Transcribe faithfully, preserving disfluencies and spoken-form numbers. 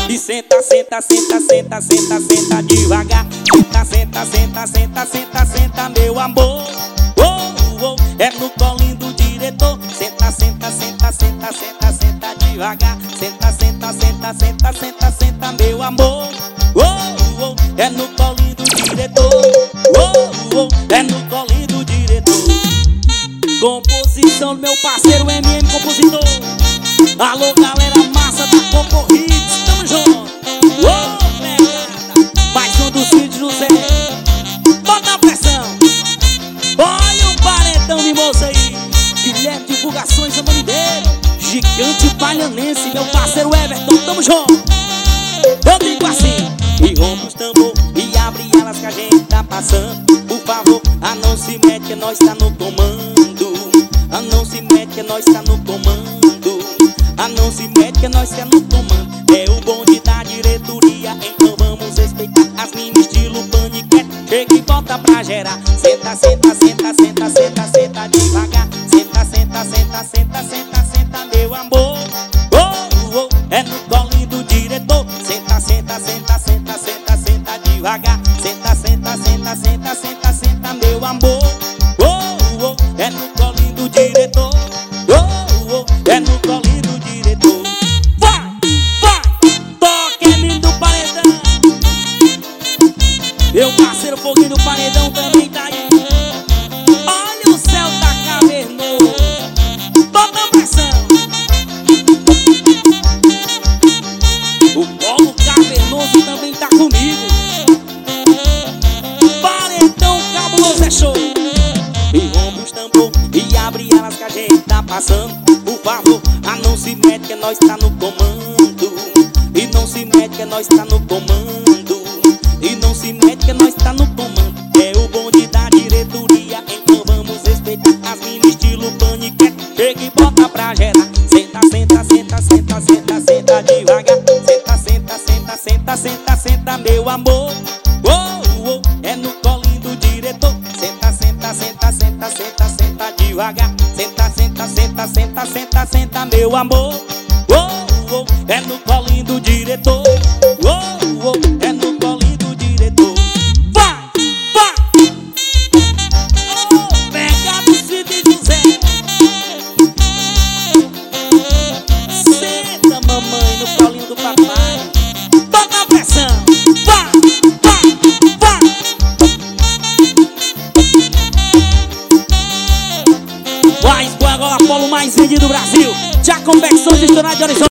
E senta, senta, senta, senta, senta, senta devagar. Senta, senta, senta, senta, senta, senta, meu amor. Oh, oh, é no colinho do diretor. Senta, senta, senta, senta, senta, senta devagar. Senta, senta, senta, senta, senta, senta, meu amor. Oh, oh, é no colinho do diretor. Oh, oh, é no colinho do diretor. Composição do meu parceiro M M Compositor. Alô, galera massa da Coco Hits, tamo junto. Ô, pegada, mais um dos filhos de José. Bota a pressão. Olha o paredão de moça aí. Guilherme Divulgações, o nome dele. Gigante Palhanense, meu parceiro Everton, tamo junto. Eu digo assim: e rompe os tambor e abre elas que a gente tá passando. Por favor, a não se mete que nós tá no comando. A não se mete que nós tá no comando. A não se mete que nós tá no comando. É o bonde da diretoria, então vamos respeitar as minas estilo paniquete. Chega e volta pra gerar. Senta, senta, senta, senta, senta, senta devagar. Senta, senta, senta, senta, senta, senta, meu amor. Oh, oh, é no colinho do diretor. Senta, senta, senta, senta, senta, senta devagar. Senta, senta, senta, senta, senta, senta, meu amor. Oh, oh, é no colinho do diretor. Oh, oh, é no colinho do diretor. Vai, vai, toque menino do paredão. Meu parceiro Foguinho do Paredão também tá aí. Olha o céu tá cavernoso. Bota a pressão. O Polo Cavernoso também tá comigo. Paredão cabuloso é show. E rompe os tambor e abre elas que a gente tá passando. Por favor, a não se mete que nós tá no comando. E não se mete que nós tá no comando. E não se mete que nós tá no comando. É o bonde da diretoria, então vamos respeitar as minas estilo paniquete. Chega e bota pra gerar. Senta, senta, senta, senta, senta, senta devagar. Senta, senta, senta, senta, senta, senta, meu amor. Oh, oh, é no colinho do diretor. Senta, senta, senta, senta, senta, senta devagar. Senta, senta, senta, senta, senta, senta, meu amor. Oh, oh, é no colinho do diretor. Oh, oh, é no colinho do diretor. Vai, vai. Oh, pega dos filhos de José. Senta, mamãe, no colinho do papai. Bota a pressão. Vai, vai, vai. Vai, Escola Polo mais vendido do Brasil. Já Confecções de Estourar de Horizonte.